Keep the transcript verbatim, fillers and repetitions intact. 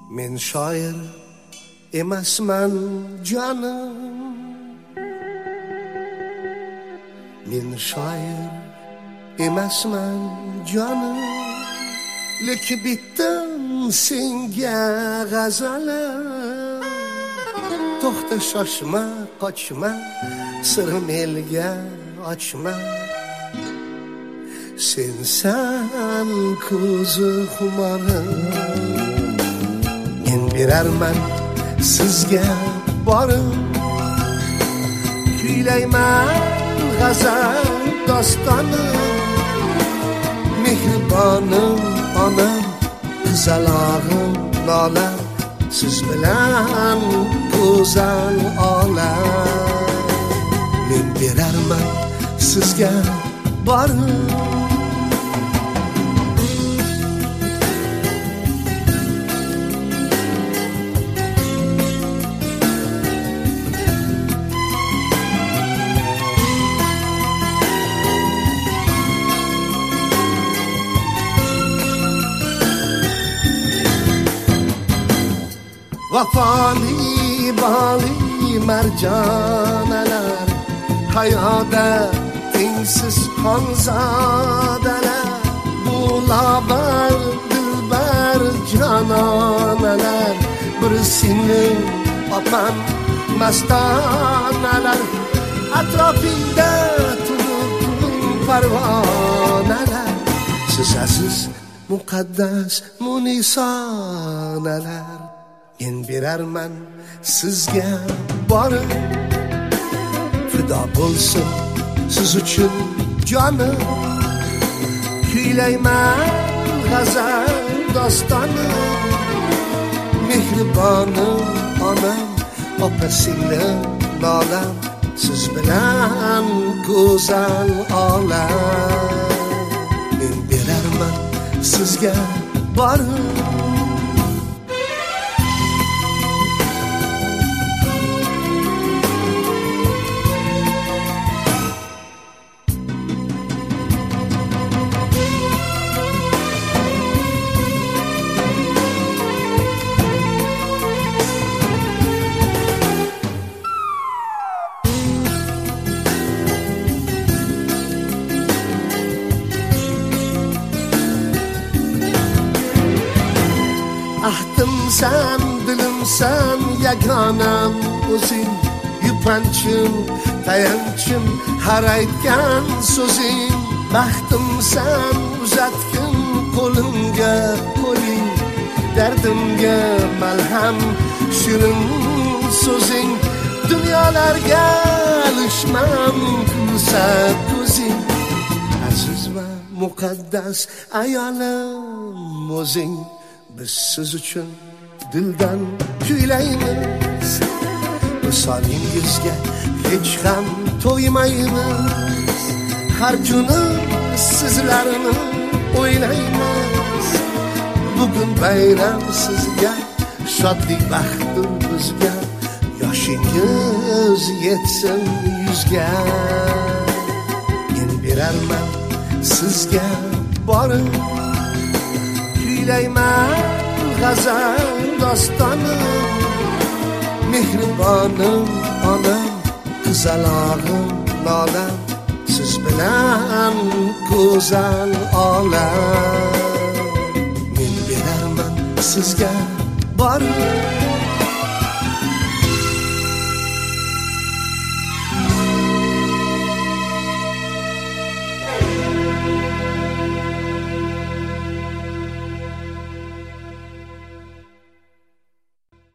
Men shoir emasman jonim, men shoir emasman jonim, lekin bitdim senga g'azalim. To'xta, shoshma, qochma, sirim elga ochma, sensan ko'zi xumorim. Men berarman sizga borim, kuylayman g'azal dostonim. Mehribonim onam, qizalog'im lolam, siz bilan go'zal olam. Men berarman sizga borim. Vafoli boli marjonalar, hayoda tengsiz xonzodalar, bu lobar dilbar jononalar, bir seni opam mastonalar, atrofingda turib parvonalar, siz aziz muqaddas munisonalar. Men berarman sizga borim, fido bo'lsin siz uchun jonim. Kuylayman g'azal dostonim. Mehribonim onam, opa singlim lolam, siz bilan go'zal olam. Men berarman sizga borim. Ahdimsan, dilimsan, yagonam o'zing, yupanchim, tayanchim, har aytgan so'zing. Baxtimsan, uzatgin qo'limga qo'ling, dardimga malham, shirin so'zing. Dunyolarga alishmam kulsa ko'zing, aziz va muqaddas ayolim o'zing. Biz siz uchun dildan kuylaymiz, visolingizga hech ham to'ymaymiz. Har kuni sizlarni o'ylaymiz. Bugun bayram sizga, shodlik baxtdir bizga. Yoshingiz yetsin yuzga. Men berarman sizga borim, kuylayman g'azal dostonim. Mehribonim onam, qizalog'im lolam, siz bilan go'zal olam. Men berarman sizga borim.